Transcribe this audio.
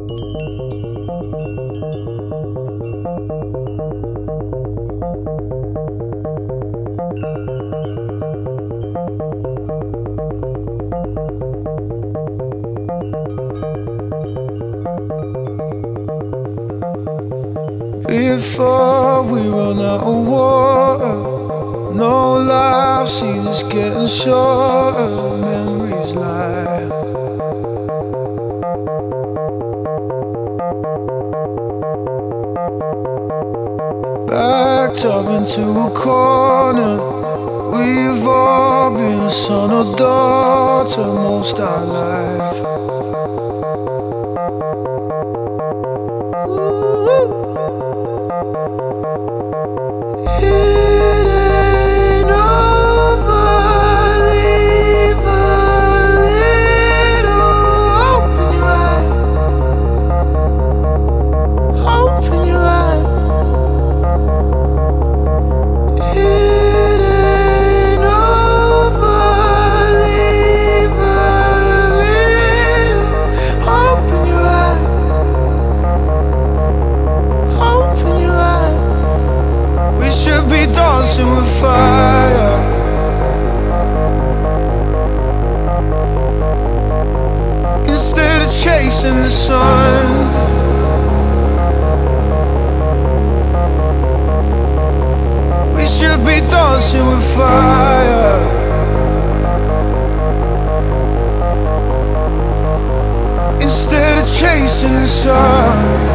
Before we run out of water, no life seems getting shorter. Memories lie. Backed up into a corner. We've all been a son or daughter most our life. It ain't over, leave a little hope in your eyes, hope in your eyes. It ain't over, leave a little hope in your eyes, hope in your eyes. We should be dancing with fire. Instead of chasing the sun, we should be dancing with fire. Instead of chasing the sun.